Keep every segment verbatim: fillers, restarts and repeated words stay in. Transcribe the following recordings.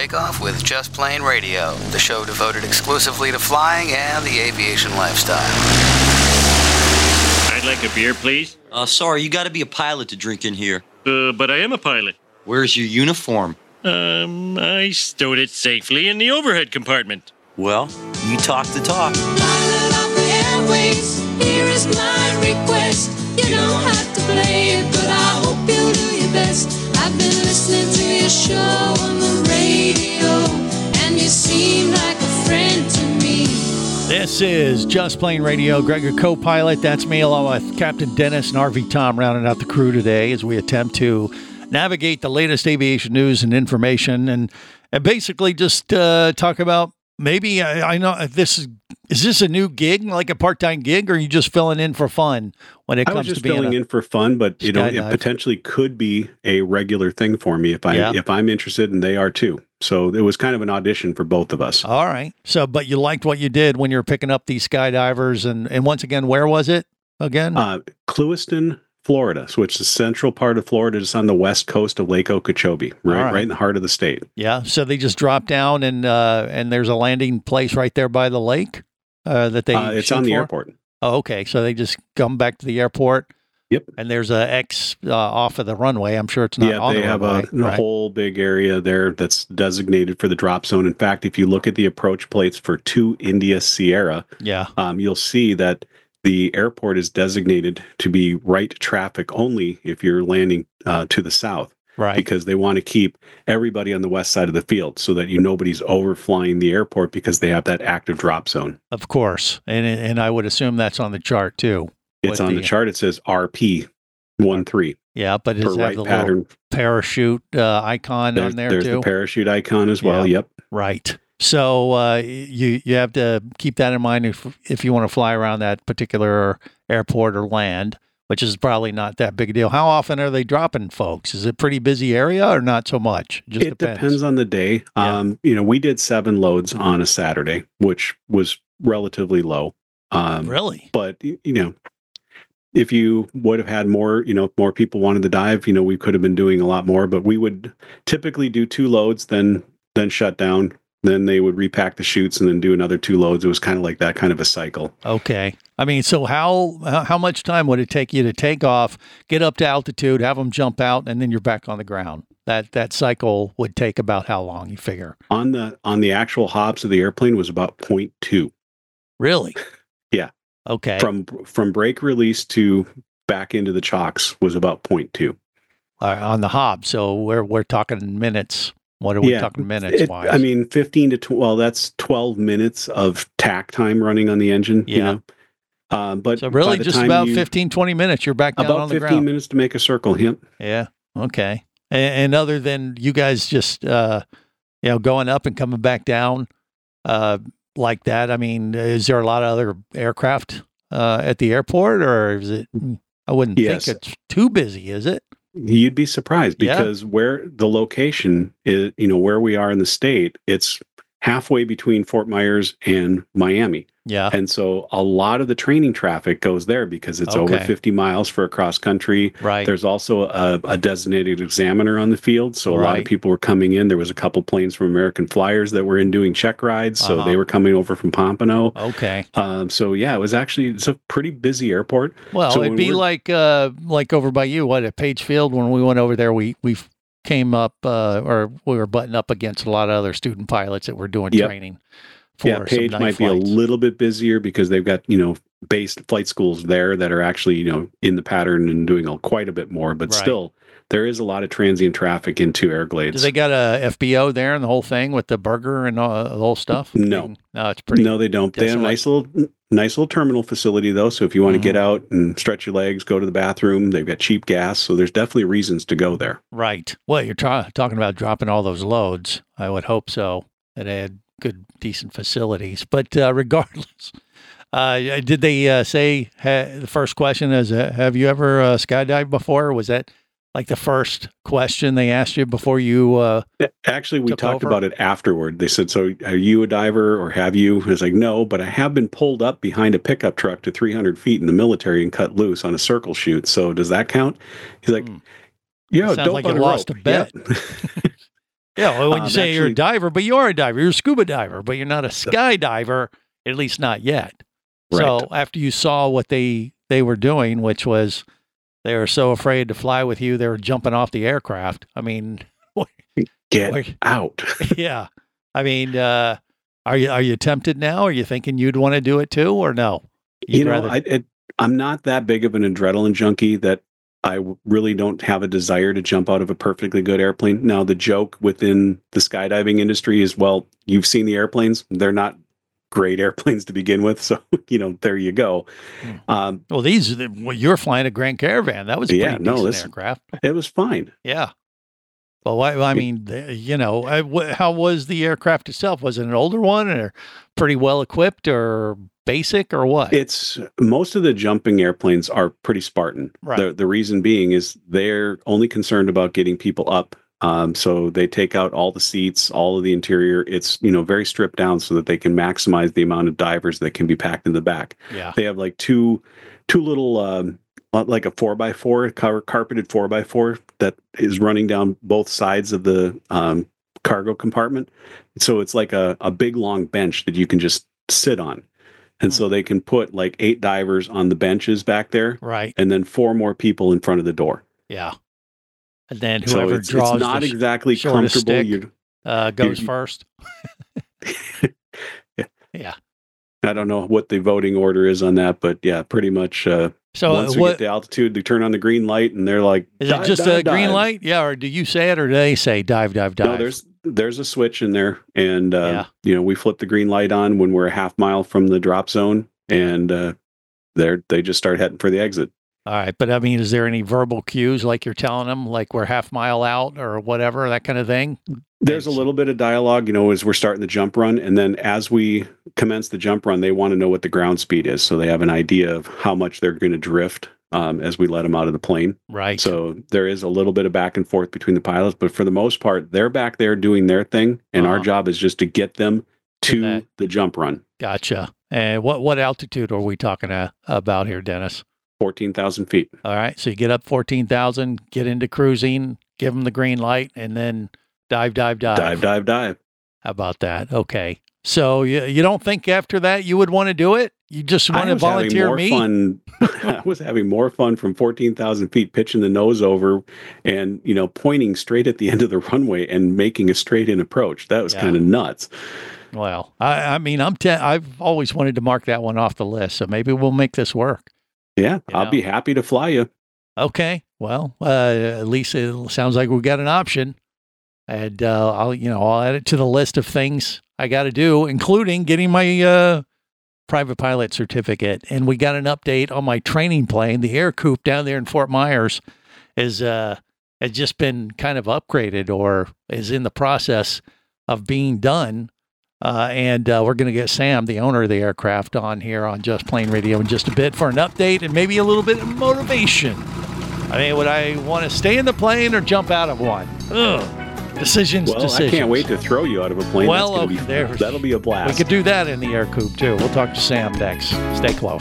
takeoff with Just Plane Radio, the show devoted exclusively to flying and the aviation lifestyle. I'd like a beer, please. Uh, sorry, you gotta be a pilot to drink in here. Uh, but I am a pilot. Where's your uniform? Um, I stowed it safely in the overhead compartment. Well, you talk the talk. Pilot of the airways, here is my request. You don't have to play it, but I hope you'll do your best. I've been listening to your show on the radio, and you seem like a friend to me. This is Just Plane Radio. Greg, your co-pilot. That's me, along with Captain Dennis and R V Tom, rounding out the crew today as we attempt to navigate the latest aviation news and information, and, and basically just uh, talk about maybe, I, I know, if this is, is this a new gig, like a part-time gig, or are you just filling in for fun when it I comes was just to being filling a, in for fun, but you know, it skydive? potentially could be a regular thing for me if I Yeah. if I'm interested, and they are too. So it was kind of an audition for both of us. All right. So, but you liked what you did when you were picking up these skydivers, and, and once again, where was it again? Uh, Clewiston, Florida, so it's the central part of Florida, just on the west coast of Lake Okeechobee, right, right. right in the heart of the state. Yeah. So they just drop down, and uh, and there's a landing place right there by the lake uh, that they. Uh, it's shoot on the for? airport. Oh, okay. So they just come back to the airport. Yep. And there's a X uh, off of the runway. I'm sure it's not Yeah, on they the have runway. a, a right? whole big area there that's designated for the drop zone. In fact, if you look at the approach plates for two India Sierra, Yeah. um, you'll see that the airport is designated to be right traffic only if you're landing uh, to the south, Right. because they want to keep everybody on the west side of the field so that you nobody's overflying the airport, because they have that active drop zone. Of course. And and I would assume that's on the chart too. It's with on the, chart. It says R P one three Yeah, but for does it have right the pattern. little parachute uh, icon There's, on there there's too? the parachute icon as well. Yeah. Yep. Right. So uh, you you have to keep that in mind if if you want to fly around that particular airport or land, which is probably not that big a deal. How often are they dropping folks? Is it a pretty busy area or not so much? It just It depends on the day. Yeah. Um, you know, we did seven loads on a Saturday, which was relatively low. Um, Really? But y- you know, if you would have had more, you know, if more people wanted to dive, you know, we could have been doing a lot more. But we would typically do two loads, then then shut down. Then they would repack the chutes and then do another two loads. It was kind of like that kind of a cycle. Okay. I mean, so how how how much time would it take you to take off, get up to altitude, have them jump out, and then you're back on the ground? That that cycle would take about how long, you figure? On the on the actual hops of the airplane was about zero point two. Really? Yeah. Okay. From from brake release to back into the chocks was about zero point two. Uh, on the hob. So we're we're talking minutes. What are we Yeah, talking minutes It- wise? I mean, fifteen to twelve. Well, that's twelve minutes of tack time running on the engine. Yeah. You know? uh, but so by really the just time about you- fifteen, twenty minutes, you're back down about on the fifteen ground. minutes to make a circle. Yep. Yeah. Okay. And, and other than you guys just, uh, you know, going up and coming back down uh, like that, I mean, is there a lot of other aircraft uh, at the airport, or is it, I wouldn't Yes. think it's too busy, is it? You'd be surprised Yeah. because where the location is, you know, where we are in the state, it's halfway between Fort Myers and Miami. Yeah. And so a lot of the training traffic goes there because it's over Okay. fifty miles for a cross country. Right. There's also a, a designated examiner on the field. So a lot Right. of people were coming in. There was a couple planes from American Flyers that were in doing check rides. So Uh-huh. they were coming over from Pompano. Okay. Um, so yeah, it was actually, it's a pretty busy airport. Well, So it'd when be we're- like uh, like over by you, what, at Page Field, when we went over there, we we came up uh, or we were butting up against a lot of other student pilots that were doing Yep. training for Yeah, some Page night might flights. be a little bit busier because they've got, you know, based flight schools there that are actually, you know, in the pattern and doing a, quite a bit more. But Right. still, there is a lot of transient traffic into Everglades. Do they got a F B O there and the whole thing with the burger and all, the whole stuff? No. No, it's pretty. No, they don't. They have a desolate. nice little, nice little terminal facility though. So if you want to Mhm. get out and stretch your legs, go to the bathroom, they've got cheap gas. So there's definitely reasons to go there. Right. Well, you're tra- talking about dropping all those loads. I would hope so. That they had good, decent facilities. But uh, regardless, uh, did they uh, say ha- the first question is, uh, have you ever uh, skydived before? Was that like the first question they asked you before you? Uh, Actually, we Took talked over? about it afterward. They said, so are you a diver or have you? I was like, no, but I have been pulled up behind a pickup truck to three hundred feet in the military and cut loose on a circle shoot. So does that count? He's like, Hmm. yeah, Sounds dope like on you a lost rope. a bet. Yep. Yeah, well, when you Um, say you're a actually- diver, but you are a diver. You're a scuba diver, but you're not a skydiver, at least not yet. So Right. after you saw what they they were doing, which was they were so afraid to fly with you, they were jumping off the aircraft. I mean, Get Like- out. yeah. I mean, uh, are you are you tempted now? Are you thinking you'd want to do it too, or no? You'd you know, rather- I, it, I'm not that big of an adrenaline junkie that I w- really don't have a desire to jump out of a perfectly good airplane. Now, the joke within the skydiving industry is, well, you've seen the airplanes. They're not great airplanes to begin with. So, you know, there you go. Hmm. Um, well, these are the- well, you're flying a Grand Caravan. That was a Yeah, pretty no, decent this- aircraft. it was fine. Yeah. But why, I mean, the- you know, I- wh- how was the aircraft itself? Was it an older one or pretty well equipped or basic or what? It's most of the jumping airplanes are pretty Spartan. Right. The, the reason being is they're only concerned about getting people up. Um, so they take out all the seats, all of the interior. It's, you know, very stripped down so that they can maximize the amount of divers that can be packed in the back. yeah. They have like two, two little, um, uh, like a four by four car- carpeted four by four that is running down both sides of the um, cargo compartment. So it's like a, a big long bench that you can just sit on. And so they can put like eight divers on the benches back there Right. and then four more people in front of the door. Yeah. And then So whoever it's, draws it's not the sh- exactly shortest comfortable. stick. You, uh, goes you- first. Yeah. I don't know what the voting order is on that, but yeah, pretty much. Uh, So once we what get to altitude, they turn on the green light and they're like, is it? "Dive, Just dive, a green dive." light? Yeah. Or do you say it or do they say dive, dive, dive? No, there's there's a switch in there, and uh, Yeah. you know we flip the green light on when we're a half mile from the drop zone, and uh, they they just start heading for the exit. All right. But I mean, is there any verbal cues like you're telling them, like we're half mile out or whatever, that kind of thing? There's a Thanks. little bit of dialogue, you know, as we're starting the jump run, and then as we commence the jump run, they want to know what the ground speed is, so they have an idea of how much they're going to drift um, as we let them out of the plane. Right. So there is a little bit of back and forth between the pilots, but for the most part, they're back there doing their thing, and our Uh-huh. job is just to get them to that- the jump run. Gotcha. And what, what altitude are we talking uh, about here, Dennis? fourteen thousand feet. All right. So you get up fourteen thousand, get into cruising, give them the green light, and then dive, dive, dive. Dive, dive, dive. How about that? Okay. So you, you don't think after that you would want to do it? You just want I to was having volunteer more me? fun. I was having more fun from fourteen thousand feet, pitching the nose over, and you know, pointing straight at the end of the runway and making a straight in approach. That was Yeah. kind of nuts. Well, I, I mean, I'm te- I've always wanted to mark that one off the list. So maybe we'll make this work. Yeah, You I'll know. be happy to fly you. Okay. Well, uh, at least it sounds like we got an option. And uh, I'll, you know, I'll add it to the list of things I got to do, including getting my uh, private pilot certificate. And we got an update on my training plane. The Air Coupe down there in Fort Myers is uh, has just been kind of upgraded or is in the process of being done. Uh, and uh, we're going to get Sam, the owner of the aircraft, on here on Just Plain Radio in just a bit for an update and maybe a little bit of motivation. I mean, would I want to stay in the plane or jump out of one? Ugh. Decisions, Well, decisions. I can't wait to throw you out of a plane. Well, That's gonna okay, be, there's- that'll be a We blast. could do that in the Air Coupe, too. We'll talk to Sam next. Stay close.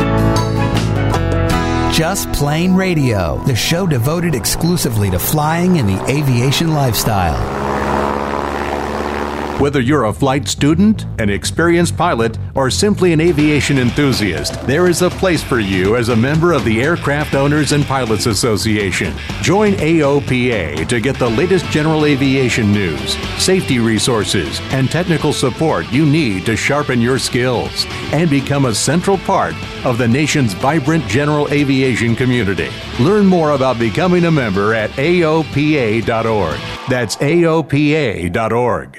Just Plain Radio, the show devoted exclusively to flying and the aviation lifestyle. Whether you're a flight student, an experienced pilot, or simply an aviation enthusiast, there is a place for you as a member of the Aircraft Owners and Pilots Association. Join A O P A to get the latest general aviation news, safety resources, and technical support you need to sharpen your skills and become a central part of the nation's vibrant general aviation community. Learn more about becoming a member at A O P A dot org. That's A O P A dot org.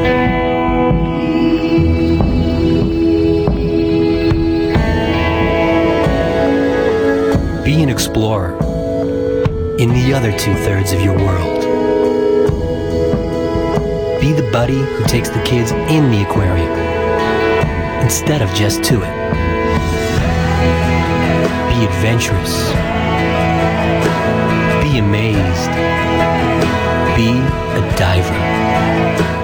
Be an explorer in the other two-thirds of your world. Be the buddy who takes the kids in the aquarium instead of just to it. Be adventurous. Be amazed. Be a diver.